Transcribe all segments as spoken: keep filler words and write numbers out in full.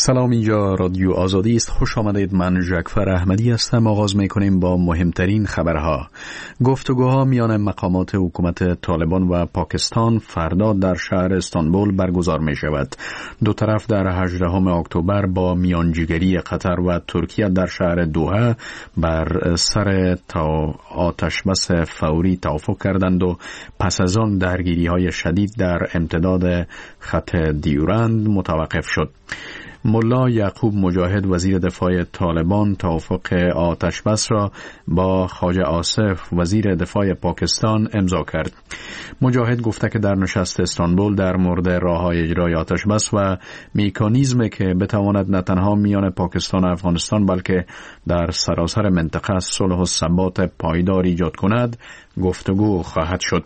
سلام، اینجا رادیو آزادی است. خوش آمدید. من ژکفر احمدی هستم. آغاز میکنیم با مهمترین خبرها. گفتگوها میان مقامات حکومت طالبان و پاکستان فردا در شهر استانبول برگزار می شود. دو طرف در هجدهم اکتبر با میانجیگری قطر و ترکیه در شهر دوحه بر سر تا آتش بس فوری توافق کردند و پس از آن درگیری های شدید در امتداد خط دیورند متوقف شد. ملا یعقوب مجاهد وزیر دفاع طالبان توافق آتش بس را با خواجه آصف وزیر دفاع پاکستان امضا کرد. مجاهد گفته که در نشست استانبول در مورد راه‌های اجرای آتش بس و مکانیزمی که بتواند نه تنها میان پاکستان و افغانستان بلکه در سراسر منطقه صلح و ثبات پایدار ایجاد کند گفتگو خواهد شد.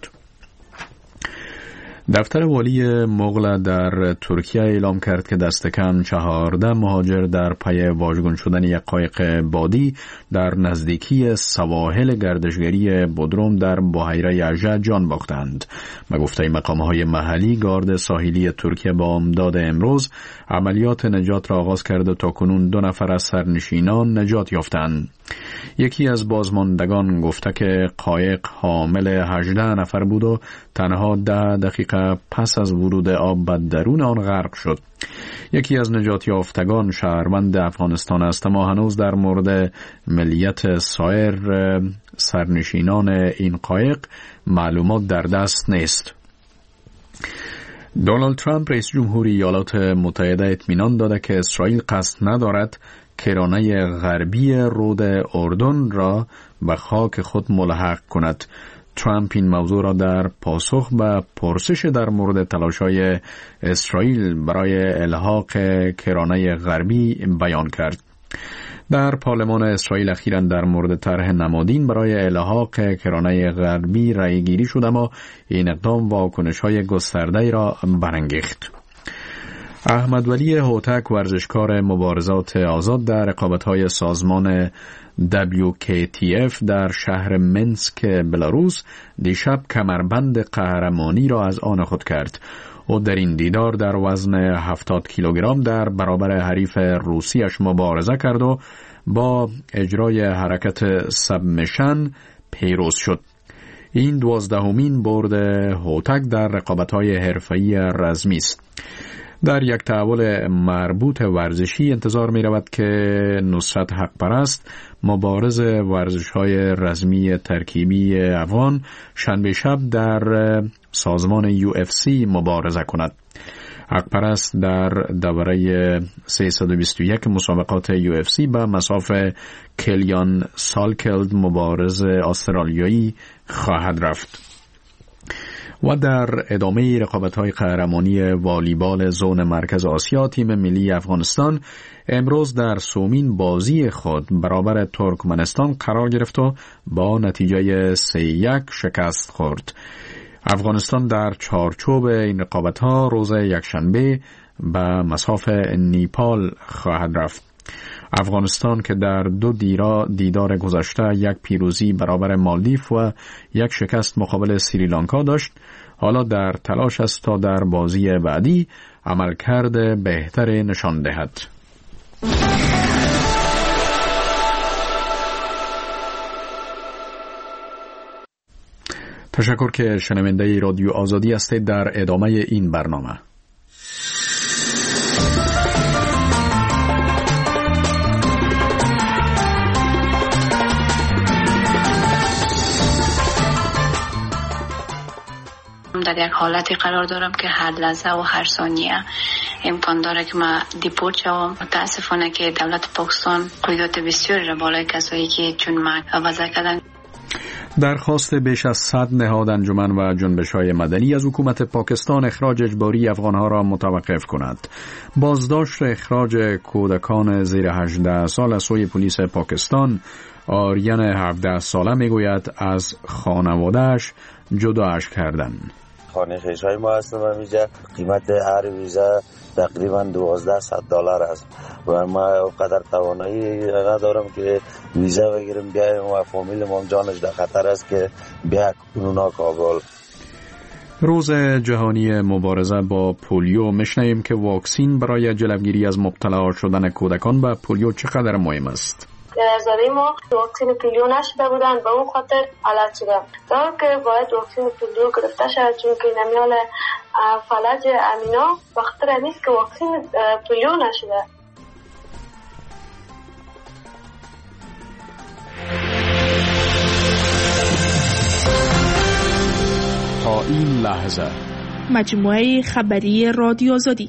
دفتر والی مغل در ترکیه اعلام کرد که دست کم چهارده مهاجر در پی واژگون شدن یک قایق بادی در نزدیکی سواحل گردشگری بودروم در بحیره اژه جان باختند. به گفته مقام‌های محلی، گارد ساحلی ترکیه با امداد امروز عملیات نجات را آغاز کرد و تاکنون دو نفر از سرنشینان نجات یافتند. یکی از بازماندگان گفته که قایق حامل هجده نفر بود و تنها ده دقیقه پس از ورود آب به درون آن غرق شد. یکی از نجات یافتگان شهروند افغانستان است، اما هنوز در مورد ملیت سایر سرنشینان این قایق معلومات در دست نیست. دونالد ترامپ رئیس جمهوری ایالات متحده اطمینان داده که اسرائیل قصد ندارد کرانه غربی رود اردن را به خاک خود ملحق کند. ترامپ این موضوع را در پاسخ به پرسش در مورد تلاش‌های اسرائیل برای الحاق کرانه غربی بیان کرد. در پارلمان اسرائیل اخیراً در مورد طرح نمادین برای الحاق کرانه غربی رأی گیری شد، اما این اقدام واکنش‌های گسترده‌ای را برانگیخت. احمد ولی هوتک، ورزشکار مبارزات آزاد در رقابت‌های سازمان دبلیو کی تی اف در شهر منسک بلاروس، دیشب کمربند قهرمانی را از آن خود کرد. او در این دیدار در وزن هفتاد کیلوگرم در برابر حریف روسیش مبارزه کرد و با اجرای حرکت سبمیشن پیروز شد. این دوازدهمین برد هوتک در رقابت‌های حرفه‌ای رزمی است. در یک تحول مربوط ورزشی انتظار می رود که نصرت حق پرست، مبارز ورزش‌های رزمی ترکیبی افغان، شنبه شب در سازمان یو اف سی مبارزه کند. حق پرست در دوره سیصد و بیست و یک مسابقات یو اف سی به مصاف کلیان سالکلد مبارز استرالیایی خواهد رفت. و در ادامه رقابت‌های قهرمانی والیبال زون مرکز آسیا، تیم ملی افغانستان امروز در سومین بازی خود برابر ترکمنستان قرار گرفت و با نتیجه سه یک شکست خورد. افغانستان در چارچوب این رقابت‌ها روز یکشنبه به مصاف نیپال خواهد رفت. افغانستان که در دو دیرا دیدار گذشته یک پیروزی برابر مالدیو و یک شکست مقابل سریلانکا داشت، حالا در تلاش است تا در بازی بعدی عملکرد بهتر نشان دهد. تشکر که شنونده رادیو آزادی هستید. در ادامه این برنامه در یک حالتی قرار دارم که هر لحظه و هر ثانیه امکان داره که من دیپورت شوم. متاسفانه که دولت پاکستان قیودات بسیاری را بالای کسایی که چون من وضع کردن. درخواست بیش از صد نهاد انجمن و جنبش‌های مدنی از حکومت پاکستان اخراج اجباری افغان‌ها را متوقف کند. بازداشت اخراج کودکان زیر هجده سال از سوی پلیس پاکستان، آریان هفده ساله میگوید از خانواده‌اش جداش کردن. خانه خیشای ما هستم همیجا. قیمت هر ویزا تقریبا دوازده صد دلار است و ما قدر توانایی ندارم که ویزا بگیرم بیایم و فامیل ما جانش در خطر است که بیا کنونا کابل. روز جهانی مبارزه با پولیو میشنویم که واکسین برای جلوگیری از مبتلا شدن کودکان به پولیو چقدر مهم است. در زمین ما واکسن پولیو نشده بودن، به اون خاطر علت شده تا که باید واکسن پولیو گرفته شد، چون که نمیال فلج امینا وقتره نیست که واکسن پولیو نشده. تا این لحظه مجموعه خبری رادیو آزادی.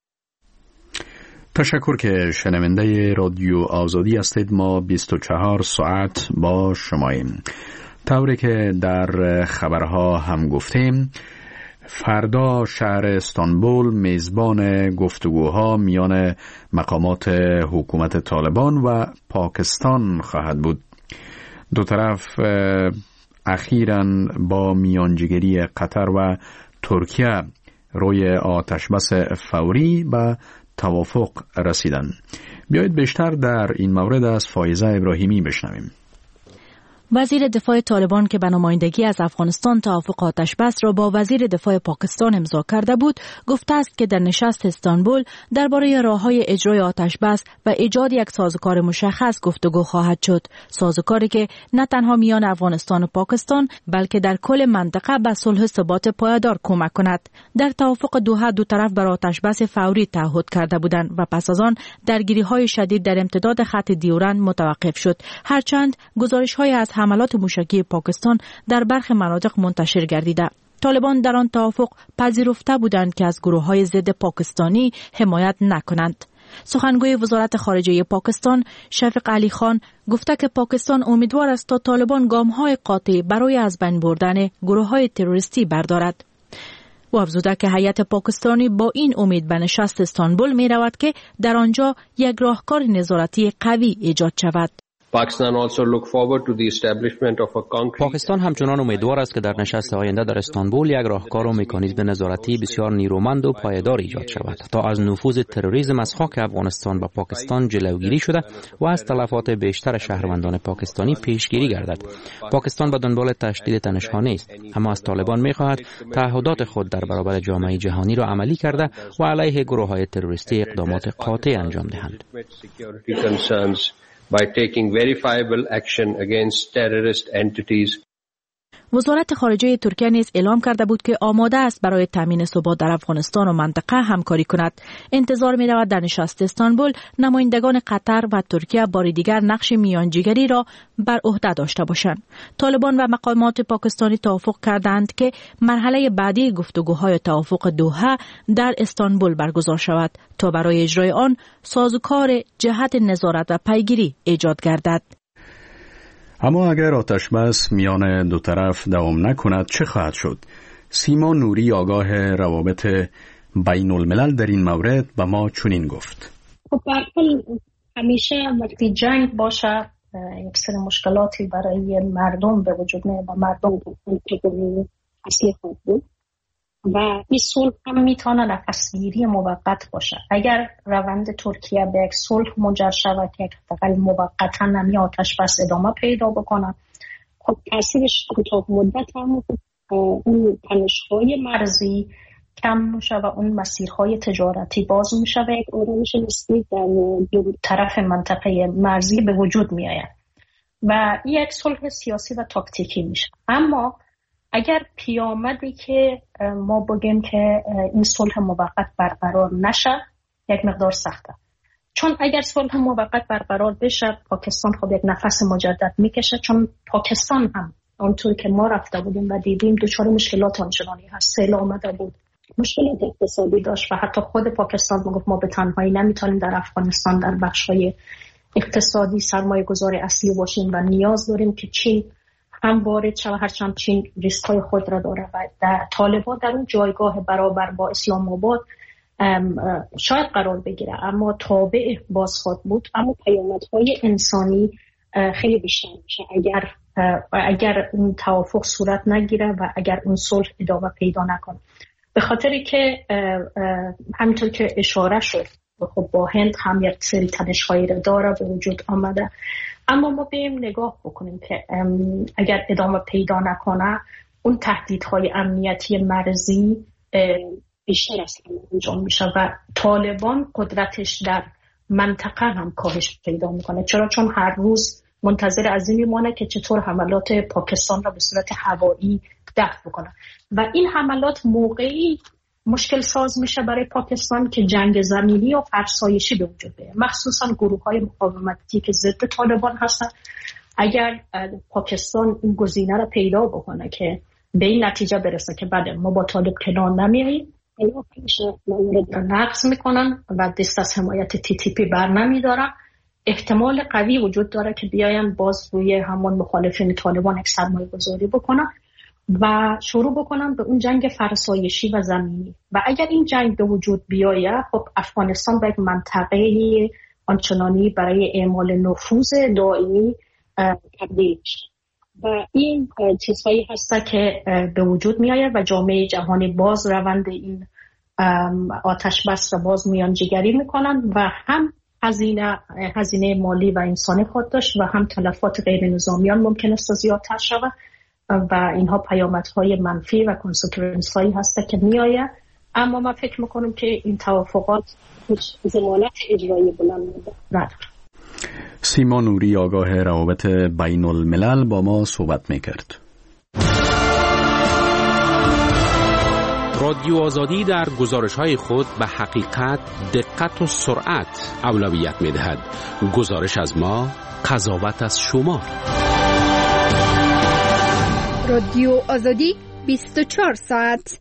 تشکر که شنونده رادیو آزادی هستید. ما بیست و چهار ساعت با شماییم. طوری که در خبرها هم گفتیم، فردا شهر استانبول میزبان گفتگوها میان مقامات حکومت طالبان و پاکستان خواهد بود. دو طرف اخیراً با میانجیگری قطر و ترکیه روی آتشبس فوری به توافق رسیدن. بیایید بیشتر در این مورد از فایزه ابراهیمی بشنویم. وزیر دفاع طالبان که به نمایندگی از افغانستان توافق آتشبس را با وزیر دفاع پاکستان امضا کرده بود، گفته است که در نشست استانبول درباره راه‌های اجرای آتشبس و ایجاد یک سازوکار مشخص گفتگو خواهد شد. سازوکاری که نه تنها میان افغانستان و پاکستان بلکه در کل منطقه به صلح و ثبات پایدار کمک کند. در توافق دوحه دو طرف بر آتشبس فوری تعهد کرده بودند و پس از آن درگیری‌های شدید در امتداد خط دیورند متوقف شد، هرچند گزارش‌های از حملات موشکی پاکستان در برخی مناطق منتشر گردیده. طالبان در آن توافق پذیرفته بودند که از گروه‌های ضد پاکستانی حمایت نکنند. سخنگوی وزارت خارجه پاکستان شفیق علی خان گفته که پاکستان امیدوار است تا طالبان گام‌های قاطع برای از بین بردن گروه‌های تروریستی بردارد. و افزوده که هیئت پاکستانی با این امید به نشست استانبول می رود که در آنجا یک راهکار نظارتی قوی ایجاد شود. پاکستان همچنان امیدوار است که در نشست آینده در استانبول یک راهکار و مکانیزم نظارتی بسیار نیرومند و پایدار ایجاد شود تا از نفوذ تروریسم از خاک افغانستان و پاکستان جلوگیری شده و از تلفات بیشتر شهروندان پاکستانی پیشگیری گردد. پاکستان به دنبال تشدید تنش‌ها نیست، اما از طالبان می‌خواهد تعهدات خود در برابر جامعه جهانی را عملی کرده و علیه گروه‌های تروریستی اقدامات قاطع انجام دهند. by taking verifiable action against terrorist entities. وزارت خارجه ترکیه نیز اعلام کرده بود که آماده است برای تامین ثبات در افغانستان و منطقه همکاری کند. انتظار می رود در نشست استانبول نمایندگان قطر و ترکیه بار دیگر نقش میانجیگری را بر عهده داشته باشند. طالبان و مقامات پاکستانی توافق کردند که مرحله بعدی گفتگوهای توافق دوحه در استانبول برگزار شود تا برای اجرای آن سازوکار جهت نظارت و پیگیری ایجاد گردد. اما اگر آتشبس میان دو طرف دوام نکند چه خواهد شد؟ سیما نوری آگاه روابط بین الملل در این مورد به ما چنین گفت. خب به هر حال همیشه وقتی جنگ باشه یک سری مشکلاتی برای مردم به وجود میاد و مردم اصلی خود بود و این صلح هم میتونه نفسگیری موقت باشه. اگر روند ترکیه به یک صلح منجر شود که حداقل موقتا نمی آتش بس ادامه پیدا بکنه، خب تاثیرش کوتاه مدت هم اون تنش‌های مرزی کم میشه و اون مسیرهای تجارتی باز میشه و یک آرامش نسبی در دو طرف منطقه مرزی به وجود میآید و این یک صلح سیاسی و تاکتیکی میشه. اما اگر پیامدی که ما بگیم که این صلح موقت برقرار نشه یک مقدار سخته، چون اگر صلح موقت برقرار بشه پاکستان خب یک نفس مجدد میکشه، چون پاکستان هم اونطور که ما رفته بودیم و دیدیم دچار مشکلات آنچنانی هست. سیل آمده بود، مشکلات اقتصادی داشت و حتی خود پاکستان میگفت ما به تنهایی نمیتونیم در افغانستان در بخش‌های اقتصادی سرمایه گذار اصلی باشیم و نیاز داریم که چین هم وارد شود، هرچند چین ریسک‌های خود را داره و در طالبان در اون جایگاه برابر با اسلام آباد شاید قرار بگیره، اما تابع باز خواهد بود. اما پیامدهای انسانی خیلی بیشتر میشه اگر اگر اون توافق صورت نگیره و اگر اون صلح ادامه پیدا نکنه، به خاطری که همینطور که اشاره شد خب با هند هم یک سری تنش‌هایی را داره به وجود آمده. اما ما بریم نگاه بکنیم که اگر ادامه پیدا نکنه اون تهدیدهای امنیتی مرزی بیشتر از همه انجام میشه و طالبان قدرتش در منطقه هم کاهش پیدا میکنه. چرا؟ چون هر روز منتظر از این میمونه که چطور حملات پاکستان را به صورت هوایی دفع بکنه و این حملات موقعی مشکل ساز میشه برای پاکستان که جنگ زمینی و فرسایشی به وجود بیاد، مخصوصا گروه های مقاومتی که ضد طالبان هستن. اگر پاکستان این گزینه را پیدا بکنه که به این نتیجه برسه که بعد ما با طالب کنار نمیاییم، اینا پیش مورد نقض میکنن و دست از حمایت تی تی پی بر نمیدارن، احتمال قوی وجود داره که بیاین باز روی همون مخالفین طالبان یک سرمایه گذاری بکنن و شروع بکنن به اون جنگ فرسایشی و زمینی. و اگر این جنگ به وجود بیاید، خب افغانستان به یک منطقه آنچنانی برای اعمال نفوذ دائمی تبدیل میشه و این چیزهایی هسته که به وجود می آید و جامعه جهانی باز روند این آتش بس را باز میانجیگری میکنن و هم هزینه هزینه مالی و انسانی خود داشت و هم تلفات غیر نظامیان ممکن است زیادتر شود و اینها پیامدهای منفی و کنسیکونس هایی هسته که می آید. اما ما فکر میکنم که این توافقات هیچ ضمانت اجرایی بلند نداره. سیما نوری آگاه روابط بین الملل با ما صحبت میکرد. رادیو آزادی در گزارش‌های خود به حقیقت، دقت و سرعت اولویت می‌دهد. گزارش از ما، قضاوت از شما. رادیو آزادی بیست و چهار ساعت.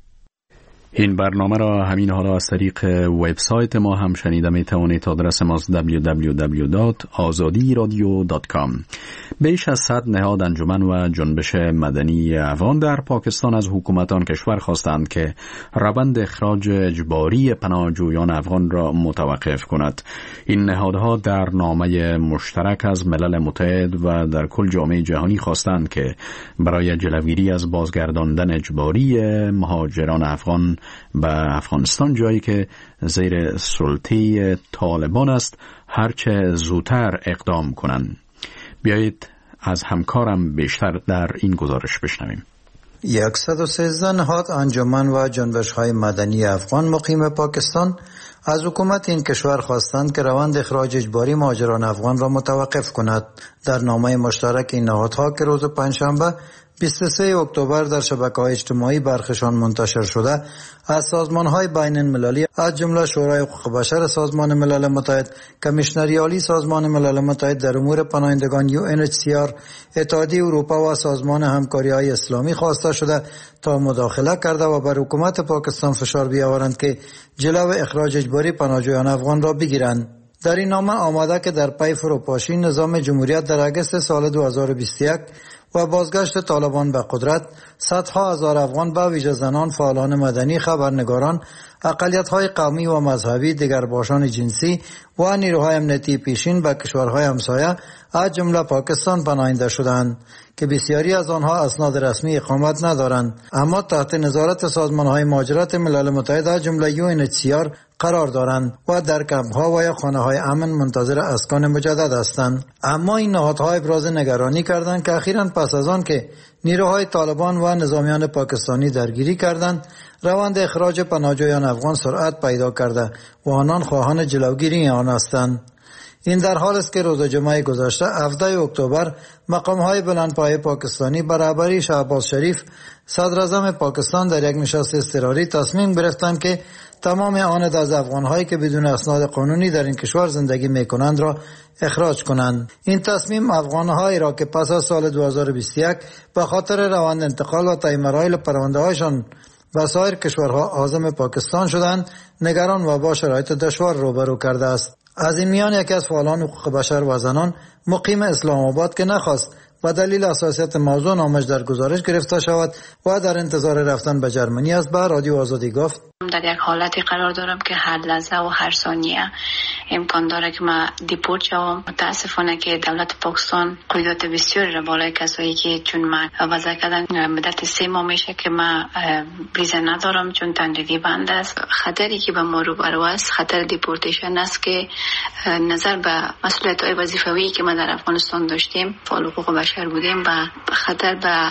این برنامه را همین حالا از طریق وبسایت ما هم شنیده می توانید. آدرس ما دبلیو دبلیو دبلیو دات آزادی رادیو دات کام. بیش از صد نهاد انجمن و جنبش مدنی افغان در پاکستان از حکومت آن کشور خواستند که روند اخراج اجباری پناهجویان افغان را متوقف کند. این نهادها در نامه مشترک از ملل متحد و در کل جامعه جهانی خواستند که برای جلوگیری از بازگرداندن اجباری مهاجران افغان به افغانستان، جایی که زیر سلطه طالبان است، هرچه زودتر اقدام کنند. بیایید از همکارم بیشتر در این گزارش بشنویم. صد و سیزده نهاد انجمن و جنبش‌های مدنی افغان مقیم پاکستان از حکومت این کشور خواستند که روند اخراج اجباری مهاجران افغان را متوقف کند. در نامه مشترک این نهادها که روز پنجشنبه بیست و سوم اکتبر در شبکه‌های اجتماعی برخشان منتشر شده، از سازمان‌های بین المللی از جمله شورای حقوق بشر سازمان ملل متحد، کمیشنری عالی سازمان ملل متحد در امور پناهندگان یو ان اچ سی آر، اتحادیه اروپا و سازمان همکاری‌های اسلامی خواسته شده تا مداخله کرده و بر حکومت پاکستان فشار بیاورند که جلو اخراج اجباری پناهجویان افغان را بگیرند. در این نامه آمده که در پی فروپاشی نظام جمهوریت در اگست سال دو هزار و بیست و یک و بازگشت طالبان به قدرت، صدها هزار افغان به ویژه زنان، فعالان مدنی، خبرنگاران، اقلیت‌های قومی و مذهبی، دیگرباشان جنسی و نیروهای امنیتی پیشین به کشورهای همسایه از جمله پاکستان پناهنده شدند که بسیاری از آنها اسناد رسمی اقامت ندارند، اما تحت نظارت سازمان‌های مهاجرت ملل متحد از جمله یو ان اچ سی آر قرار دارند و در کمپ‌ها و یا خانه‌های امن منتظر اسکان مجدد هستند. اما این نهادها ابراز نگرانی کردند که اخیراً پس از آن که نیروهای طالبان و نظامیان پاکستانی درگیری کردند، روند اخراج پناهجویان افغان سرعت پیدا کرده و آنان خواهان جلوگیری آن هستند. این در حال است که روز جمعه گذشته هفدهم اکتبر مقام‌های بلندپایه پاکستانی برابری شهباز شریف صدر اعظم پاکستان در یک نشست اضطراری تصمیم گرفتند که تمام آن از افغان‌هایی که بدون اسناد قانونی در این کشور زندگی می‌کنند را اخراج کنند. این تصمیم افغان‌هایی را که پس از سال دو هزار و بیست و یک به خاطر روند انتقال و طی مراحل پرونده‌هایشان و سایر کشورها عازم پاکستان شدند، نگران و با شرایط دشوار روبرو کرده است. از این میان یکی از فعالان حقوق بشر و زنان مقیم اسلام آباد که نخواست و دلیل حساسیت موضوع نامش در گزارش گرفته شود و در انتظار رفتن به جرمنی است، به رادیو آزادی گفت: در یک حالتی قرار دارم که هر لحظه و هر ثانیه امکان داره که من دیپورت شوم. متاسفانه که دولت پاکستان قیودات بسیاری را بالای کسایی که چون من وضع کردن مدت سه ماه میشه که من ویزا ندارم چون تنگی بند است. خطری که به ما روبرو است خطر دیپورتیشن است که نظر به مسئولیت‌های وظیفوی که ما در افغانستان داشتیم، فعال حقوق بشر بودیم و خطر به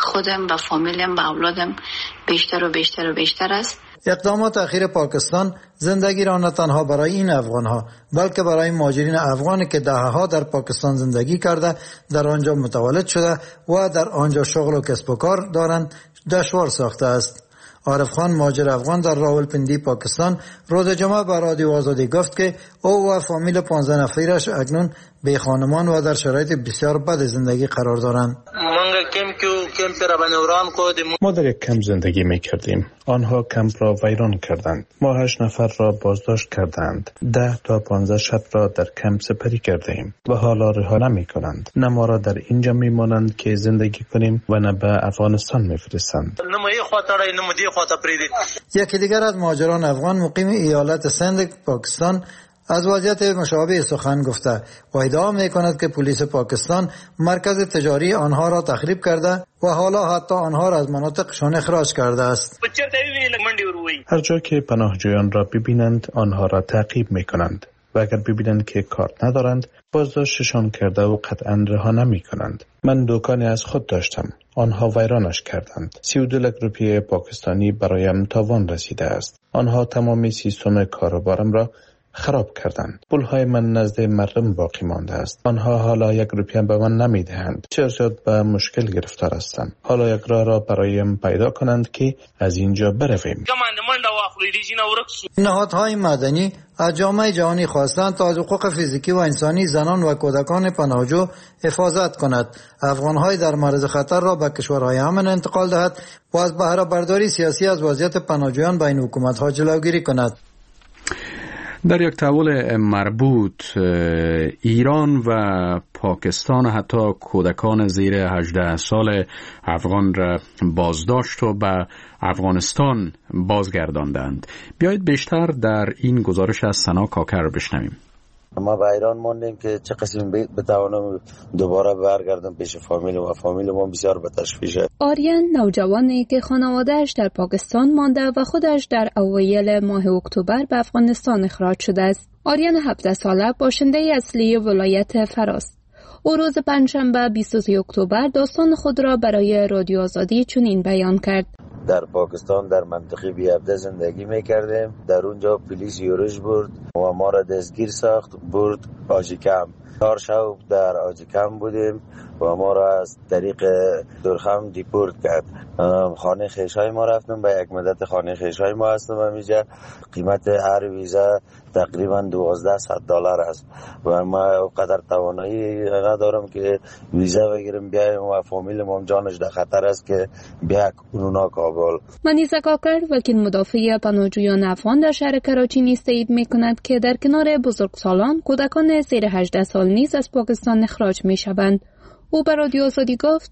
خودم و فامیلم و اولادم بیشتر و بیشتر و بیشتر است. اقدامات اخیر پاکستان زندگی را نه تنها برای این افغانها بلکه برای مهاجرین افغانی که دهه‌ها در پاکستان زندگی کرده، در آنجا متولد شده و در آنجا شغل و کسب و کار دارند دشوار ساخته است. عارف خان، مهاجر افغان در راولپندی پاکستان، روز جمعه به رادیو آزادی گفت که او و فامیل پانزده نفرش اکنون بی خانمان و در شرایط بسیار بد زندگی قرار دارند. ما در یک کمپ زندگی می کردیم. آنها کمپ را ویران کردند. ما هشت نفر را بازداشت کردند. ده تا پانزده شب را در کمپ سپری کرده ایم و حالا رها نمی کنند. نه ما را در اینجا می مانند که زندگی کنیم و نه به افغانستان می فرستند. یکی دیگر از مهاجران افغان مقیم ایالت سند پاکستان از وضعیت مشابه سخن گفته و ادعا می کند که پلیس پاکستان مرکز تجاری آنها را تخریب کرده و حالا حتی آنها را از مناطقشان اخراج کرده است. هر جا که پناهجویان را ببینند آنها را تعقیب می کنند و اگر ببینند که کارت ندارند بازداشتشان کرده و قطعا رها نمی کنند. من دکانی از خود داشتم. آنها ویرانش کردند. سی و دو لک روپیه پاکستانی برایم تاوان رسیده است. آنها تمامی سیستم کاروبارم را خراب کردند. پولهای من نزد مردم باقی مانده است. آنها حالا یک روپیه به من نمی دهند. چرا به مشکل گرفتار هستم. حالا یک راه را برایم پیدا کنند که از اینجا برویم. نهادهای مدنی از جامعه جهانی خواستند تا از حقوق فیزیکی و انسانی زنان و کودکان پناهجو حفاظت کند، افغانهای در معرض خطر را به کشورهای امن انتقال دهد و از بهره برداری سیاسی از وضعیت پناهجویان بین حکومت‌ها جلوگیری کند. در یک تحول مربوط ایران و پاکستان حتی کودکان زیر هجده سال افغان را بازداشت و به افغانستان بازگرداندند. بیایید بیشتر در این گزارش از سنا کاکر بشنویم. ما به ایران موندیم که چه قسم بتوانم دوباره برگردم پیش فامیل و فامیل ما بسیار به تشویشه. آریان نوجوانی که خانواده‌اش در پاکستان مانده و خودش در اوایل ماه اکتبر به افغانستان اخراج شده است. آریان هفده ساله باشنده اصلی ولایت فراست. او روز پنجشنبه بیست و سوم اکتبر داستان خود را برای رادیو آزادی چنین بیان کرد. در پاکستان در منطقه بیابده زندگی میکردیم. در اونجا پلیس یورش برد و ما را دستگیر ساخت، برد آجیکم. چهار شب در آجیکم بودیم و ما را از طریق درخم دیپورت کرد. خانه خیشای ما رفتم، به یک مدت خانه خیشای ما هستم همیجا. قیمت هر ویزا تقریبا دوازده صد دلار است و ما اونقدر توانایی ندارم که ویزا بگیرم بیایم و فامیل ما جانش در خطر است که بیا کنونا کابل. منیزه کاکر وکیل مدافع پناهجویان افغان در شهر کراچی نیز تایید می‌کند که در کنار بزرگسالان کودکان زیر هجده سال نیز از پاکستان اخراج می‌شوند. او به رادیو آزادی گفت: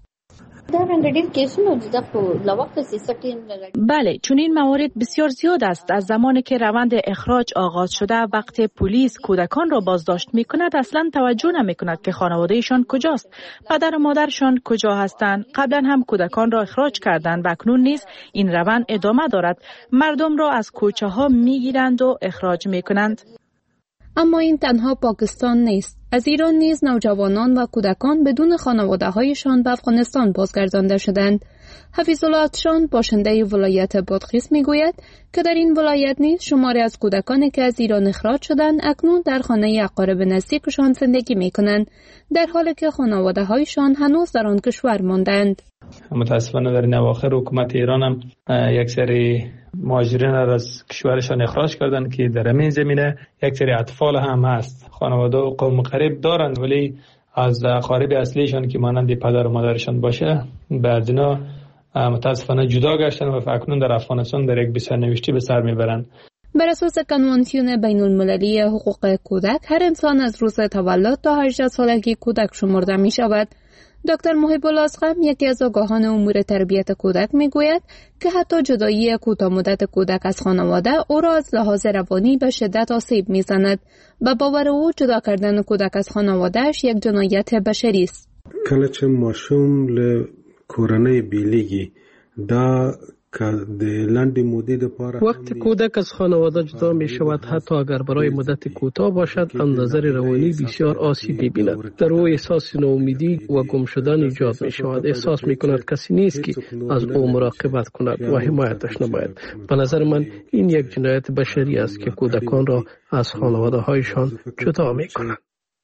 بله، چون این موارد بسیار زیاد است. از زمانی که روند اخراج آغاز شده، وقتی پلیس کودکان را بازداشت می کند اصلا توجه نمی کند که خانوادهشان کجاست، پدر و مادرشان کجا هستند. قبلا هم کودکان را اخراج کردند و اکنون نیز این روند ادامه دارد. مردم را از کوچه ها می گیرند و اخراج می کنند. اما این تنها پاکستان نیست. از ایران نیز نوجوانان و کودکان بدون خانواده‌هایشان به افغانستان بازگردانده شدند. حفیظ الله اتشان باشنده ولایت بادغیس میگوید که در این ولایت نیز شماری از کودکانی که از ایران اخراج شدند اکنون در خانه اقارب نزدیکشان زندگی میکنند، در حالی که خانواده‌هایشان هنوز در آن کشور ماندند. متاسفانه در این اواخر حکومت ایران هم یک سری مهاجرین را از کشورشان اخراج کردند که در همین زمینه یک سری اطفال هم هست. خانواده و قوم قریب دارند ولی از اقارب اصلیشان که مانند پدر و مادرشان باشه بعد اینا متاسفانه جدا گشتن و اکنون در افغانستان در یک بسیارنوشتی به سر میبرند. بر اساس کنوانسیون بین المللی حقوق کودک هر انسان از روز تولد تا هجده سالگی کودک شمرده می شود. دکتر محب الله اصغم یکی از آگاهان امور تربیت کودک میگوید که حتی جدایی کوتاه مدت کودک از خانواده او را از لحاظ روانی به شدت آسیب میزند. به باور او جدا کردن کودک از خانوادهش یک جنایت بشری است. کله چې ماشوم له کورنۍ بیلیږي دا وقتی کودک از خانواده جدا می شود، حتی اگر برای مدت کوتاه باشد، از نظر روانی بسیار آسیب می بیند. در او احساس ناامیدی و گم شدن ایجاد می شود. احساس می کند کسی نیست که از او مراقبت کند و حمایتش نماید. به نظر من این یک جنایت بشری است که کودکان را از خانواده هایشان جدا می کند.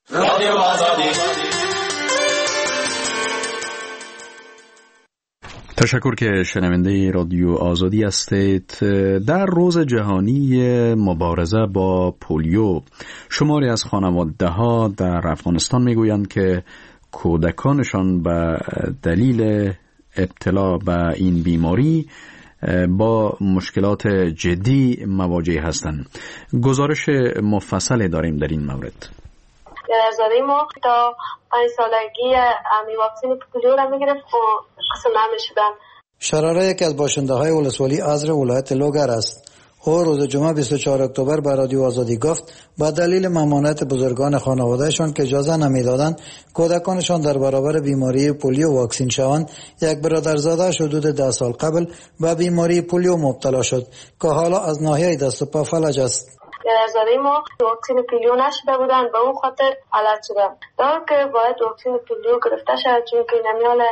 تشکر که شنونده رادیو آزادی هستید. در روز جهانی مبارزه با پولیو، شماری از خانواده ها در افغانستان میگویند که کودکانشان به دلیل ابتلا به این بیماری با مشکلات جدی مواجه هستند. گزارش مفصل داریم در این مورد. درزاده ما تا پنج سالگی امی واکسین پولیو را میگرفت و قسم نمیشدن. شراره یکی از باشنده های ولسوالی ازر ولایت لوگر است. او روز جمعه بیست و چهارم اکتبر به رادیو آزادی گفت با دلیل ممانعت بزرگان خانوادهشان که اجازه نمیدادند کودکانشان در برابر بیماری پولیو واکسین شوند، یک برادرزاده حدود ده سال قبل به بیماری پولیو مبتلا شد که حالا از ناحیه دست و پا فلج است. درزاده ما واکسین پولیو نشده بودن، به اون خاطر علت شدم. دار که باید واکسین پولیو گرفته شد، چون که نمیال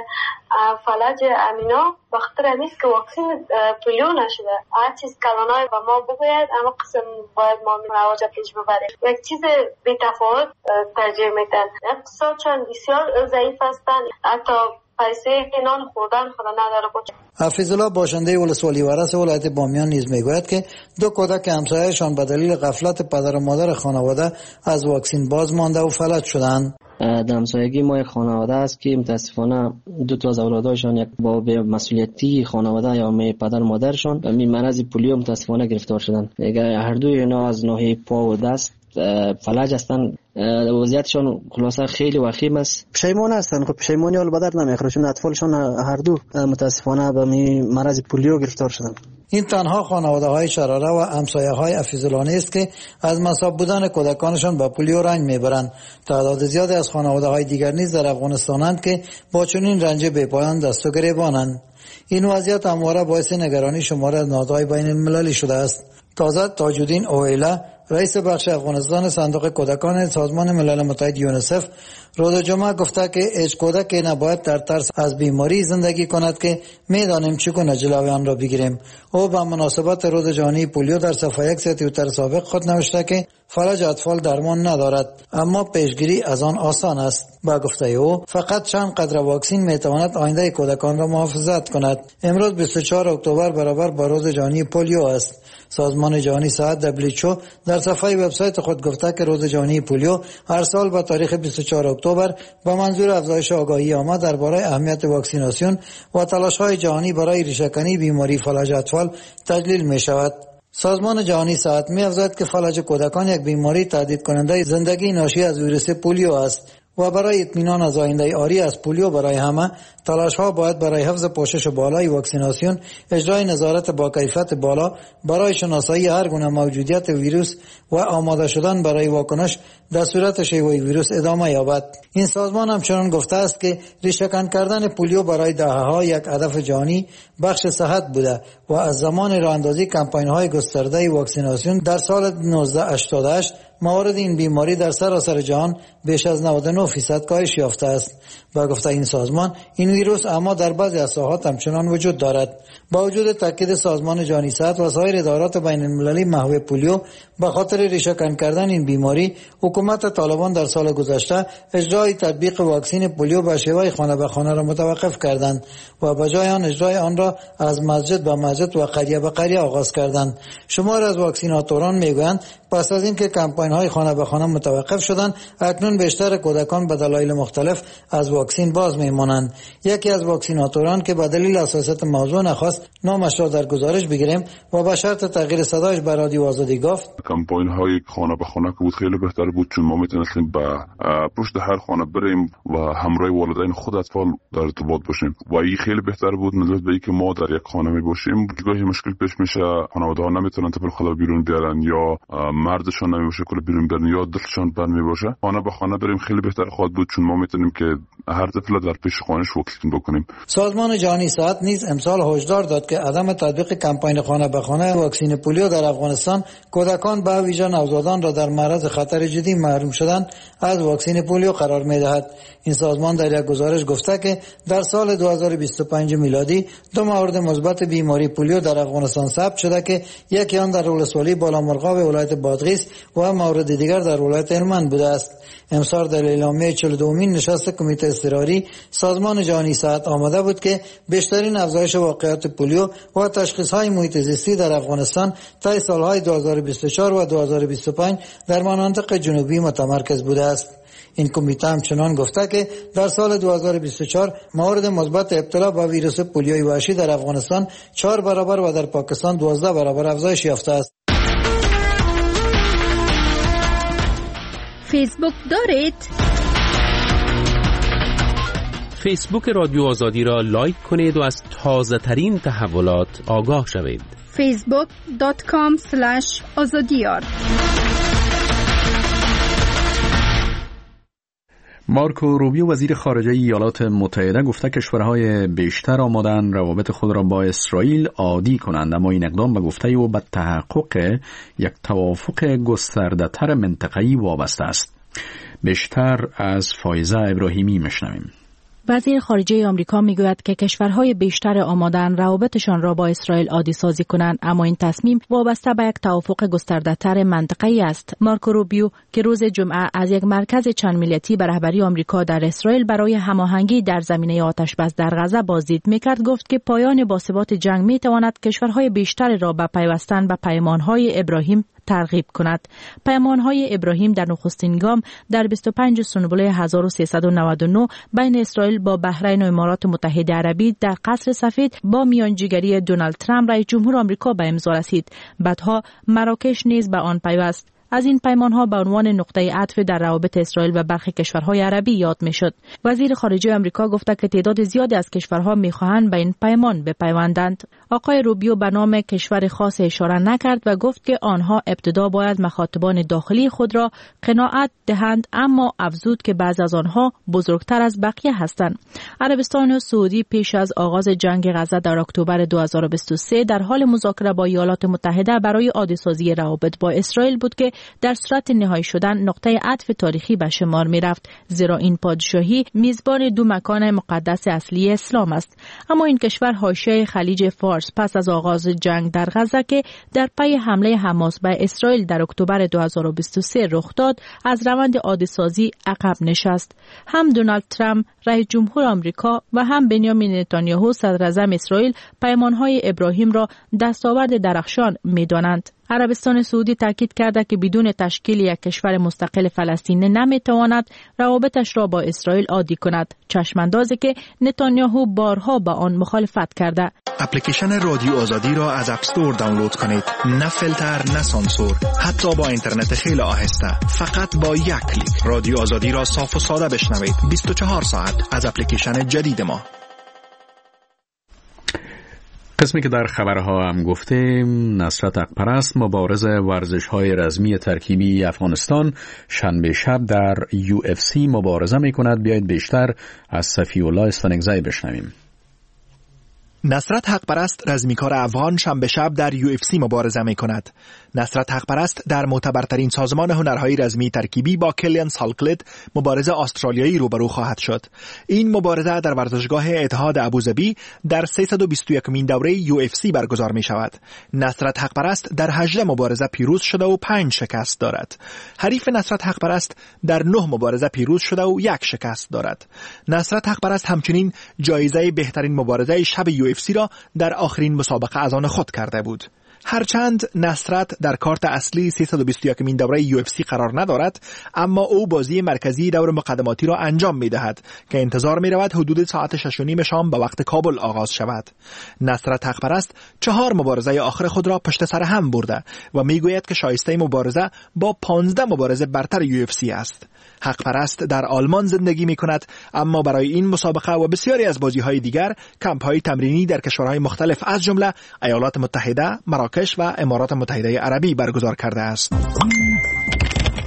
فلج امینا بخاطر نیست که واکسین پولیو نشده. هر چیز کلانای به ما بگوید اما قسم باید ما رواج پیش ببریم. یک چیز بی تفاوت ترجیح میدن. اقتصادشان بسیار ضعیف هستند، حتی پیسه نان خوردن خدا نداره بود. حفیظالله باشنده ولسوالی ورس ولایت بامیان نیز میگوید که دو کودک همسایه‌شان به دلیل غفلت پدر و مادر خانواده از واکسین باز مانده و فلج شدند. در همسایگی ما یک خانواده است که متاسفانه دو تا از اولادایشان یک با مسئولیتی خانواده یا می پدر مادرشان به مرض پولیو متاسفانه گرفتار شدند. هر دوی اینا از ناحیه پا و دست فلج هستند. وضعیتشان خلاصه خیلی وخیم است. پشیمان هستند. خب پشیمانی حال به درد نمیخوره چون اطفالشان هر دو متاسفانه به مرض پولیو گرفتار شدند. این تنها خانواده های شراره و همسایه های حفیظالله است که از مصاب بودن کودکانشان با پولیو رنج میبرند. تعداد زیادی از خانواده های دیگر نیز در افغانستانند که با چنین رنج بی‌پایان دست و گریبانند. این وضعیت همواره باعث نگرانی شمار از نهادهای بین المللی شده است. تازه تاج‌الدین اویلا، رئیس بخش افغانستان صندوق کودکان سازمان ملل متحد یونیسف، روز جمعه گفته که هیچ کودکی نباید در ترس از بیماری زندگی کند که میدانیم چگونه جلوی آن را بگیریم. او به مناسبت روز جهانی پولیو در صفحه یک توییتر سابق خود نوشته که فلج اطفال درمان ندارد، اما پیشگیری از آن آسان است. با گفته او فقط چند قطره واکسین میتواند آینده کودکان را محافظت کند. امروز بیست و چهارم اکتبر برابر با روز جهانی پولیو است. سازمان جهانی صحت دبلیو اچ او در صفحه وبسایت خود گفته که روز جهانی پولیو هر سال به تاریخ بیست و چهارم اکتبر با منظور افزایش آگاهی عامه درباره اهمیت واکسیناسیون و تلاش‌های جهانی برای ریشه‌کنی بیماری فلج اطفال تجلیل می شود. سازمان جهانی صحت می افزاید که فلج کودکان یک بیماری تهدید کننده زندگی ناشی از ویروس پولیو است و برای اطمینان از آینده عاری از پولیو برای همه، تلاش‌ها باید برای حفظ پوشش بالای واکسیناسیون، اجرای نظارت با کیفیت بالا برای شناسایی هر گونه موجودیت ویروس و آماده شدن برای واکنش در صورت شیوع ویروس ادامه یابد. این سازمان همچنان گفته است که ریشه‌کن کردن پولیو برای دهه‌ها یک هدف جهانی بخش صحت بوده و از زمان راه‌اندازی کمپاین‌های گسترده واکسیناسیون در سال نوزده هشتاد و هشت موارد این بیماری در سراسر جهان بیش از نود و نه درصد کاهش یافته است. با گفته این سازمان، این ویروس اما در بعضی از ساحات همچنان وجود دارد. با وجود تاکید سازمان جهانی صحت و سایر ادارات بین المللی محو پولیو به خاطر ریشه‌کن کردن این بیماری، حکومت طالبان در سال گذشته اجرای تطبیق واکسین پولیو به شیوه خانه به خانه را متوقف کردند و به جای آن اجرای آن را از مسجد به مسجد و قریه به قریه آغاز کردند. شمار از واکسیناتوران میگویند پس از اینکه کمپاین‌های خانه به خانه متوقف شدند، اکنون بیشتر کودکان به دلایل مختلف از واکسین باز میمانند. یکی از واکسیناتوران که به دلیل حساسیت موضوع نخواست نامش را در گزارش بگیریم و به شرط تغییر صدایش به رادیو آزادی گفت: کمپاین‌های خانه به خانه که بود خیلی بهتر بود، چون ما میتونستیم به پشت هر خانه بریم و همراه والدین خود اطفال در ارتباط باشیم و این خیلی بهتر بود نسبت به اینکه ما در یک خانه می باشیم. گاهی مشکل پیش میشه، خانواده‌ها نمیتونن طفل خدا بیرون بیارن یا مردشون نمیشه کل حال بیرون برن یا دلشان بند می باشه خانه به خانه بریم خیلی بهتر خواهد بود، چون ما میتونیم که هر طفل در پیش خانه‌اش واکسین بکنیم. سازمان جهانی صحت نیز امسال هشدار داد که عدم تطبیق کمپاین خانه به خانه واکسین پولیو در افغانستان کودکان به ویژه نوزادان را در معرض خطر جدی محروم شدن از واکسین پولیو قرار می‌دهد. این سازمان در یک گزارش گفته که در سال دو هزار و بیست و پنج میلادی دو مورد مثبت بیماری پولیو در افغانستان ثبت شده که یکی آن در ولسوالی بالامرغاب ولایت بادغیس و مورد دیگر در ولایت هلمند بوده است. امسال در اعلامیه چهل و دومین نشست کمیته اضطراری سازمان جهانی صحت آمده بود که بیشترین افزایش واقعات پولیو و تشخیص‌های محیط زیستی در افغانستان طی سال‌های دو هزار و بیست و چهار و دو هزار و بیست و پنج در مناطق جنوبی متمرکز بوده است. این کمیته همچنان گفته که در سال دو هزار و بیست و چهار مورد مثبت ابتلا به ویروس پولیوی وحشی در افغانستان چهار برابر و در پاکستان دوازده برابر افزایش یافته است. فیسبوک دارید؟ فیسبوک رادیو آزادی را لایک کنید و از تازه ترین تحولات آگاه شوید. فیسبوک دات کام اسلش آزادیار. مارکو روبیو وزیر خارجه ایالات متحده گفته کشورهای بیشتر آماده‌اند روابط خود را با اسرائیل عادی کنند، اما این اقدام به گفته او به تحقق یک توافق گسترده‌تر منطقه‌ای وابسته است. بیشتر از فایزه ابراهیمی میشنویم. وزیر خارجه آمریکا میگوید که کشورهای بیشتر آماده‌اند روابطشان را با اسرائیل عادی سازی کنند، اما این تصمیم وابسته به یک توافق گسترده‌تر منطقه‌ای است. مارکو روبیو که روز جمعه از یک مرکز چند ملیتی به رهبری آمریکا در اسرائیل برای هماهنگی در زمینه آتش‌بس در غزه بازدید میکرد، گفت که پایان باثبات جنگ میتواند کشورهای بیشتر را به پیوستن به پیمانهای ابراهیم ترغیب کند. پیمانهای ابراهیم در نخستین گام در بیست و پنج سنبله هزار و سیصد و نود و نه بین اسرائیل با بحرین و امارات متحده عربی در قصر سفید با میانجیگری دونالد ترامپ رئیس جمهور آمریکا به امضا رسید. بعدها مراکش نیز به آن پیوست. از این پیمانها به عنوان نقطه عطف در روابط اسرائیل و برخی کشورهای عربی یاد میشد. وزیر خارجه آمریکا گفته که تعداد زیادی از کشورها میخواهند به این پیمان بپیوندند. آقای روبیو به نام کشور خاص اشاره نکرد و گفت که آنها ابتدا باید مخاطبان داخلی خود را قناعت دهند، اما افزود که بعض از آنها بزرگتر از بقیه هستند. عربستان و سعودی پیش از آغاز جنگ غزه در اکتبر دو هزار و بیست و سه در حال مذاکره با ایالات متحده برای عادی‌سازی روابط با اسرائیل بود که در صورت نهایی شدن نقطه عطف تاریخی به شمار می رفت، زیرا این پادشاهی میزبان دو مکان مقدس اصلی اسلام است. اما این کشور حاشیه خلیج فارس پس از آغاز جنگ در غزه که در پی حمله حماس به اسرائیل در اکتبر دو هزار و بیست و سه رخ داد، از روند عادی‌سازی عقب نشست. هم دونالد ترامپ رئیس جمهور آمریکا و هم بنیامین نتانیاهو صدر اعظم اسرائیل پیمانهای ابراهیم را دستاورد درخشان می دانند. عربستان سعودی تاکید کرده که بدون تشکیل یک کشور مستقل فلسطین نمیتواند روابطش را با اسرائیل عادی کند، چشماندازی که نتانیاهو بارها با آن مخالفت کرده. اپلیکیشن رادیو آزادی را از اپ استور دانلود کنید. نه فیلتر، نه سانسور، حتی با اینترنت خیلی آهسته. فقط با یک کلیک رادیو آزادی را صاف و ساده بشنوید. بیست و چهار ساعت از اپلیکیشن جدید ما. قسمی که در خبرها هم گفتیم، نصرت حقپرست مبارز ورزش‌های رزمی ترکیبی افغانستان شنبه شب در یو اف سی مبارزه می‌کند. بیایید بیشتر از صفی الله استانگزی بشنویم. نصرت حقپرست رزمیکار افغان شنبه شب در یو اف سی مبارزه می کند. نصرت حقپرست در معتبرترین سازمان هنرهای رزمی ترکیبی با کلیان سالکلد مبارز استرالیایی روبرو خواهد شد. این مبارزه در ورزشگاه اتحاد ابوظبی در سیصد و بیست و یکمین دوره یو اف سی برگزار می شود. نصرت حقپرست در هجده مبارزه پیروز شده و پنج شکست دارد. حریف نصرت حقپرست در نه مبارزه پیروز شده و یک شکست دارد. نصرت حقپرست همچنین جایزه بهترین مبارزه شب یو اف سی را در آخرین مسابقه از آن خود کرده بود. هرچند نصرت در کارت اصلی سیصد و بیست و یکمین دوره یو اف سی قرار ندارد، اما او بازی مرکزی دور مقدماتی را انجام می دهد که انتظار می رود حدود ساعت شش و نیم شام به وقت کابل آغاز شود. نصرت حقپرست چهار مبارزه آخر خود را پشت سر هم برده و می گوید که شایسته مبارزه با پانزده مبارزه برتر یو اف سی است. حقپرست در آلمان زندگی می کند، اما برای این مسابقه و بسیاری از بازی های دیگر کمپ های تمرینی در کشورهای مختلف از جمله ایالات متحده، مراکش و امارات متحده عربی برگزار کرده است.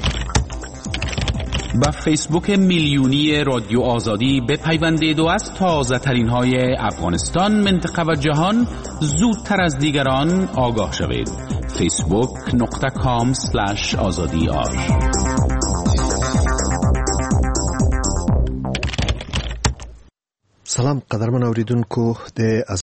به فیسبوک میلیونی رادیو آزادی بپیوندید و از تازه ترین های افغانستان، منطقه و جهان زودتر از دیگران آگاه شوید. فیسبوک نقطه کام سلش آزادی آر. سلام قدرمن اوریدونکو د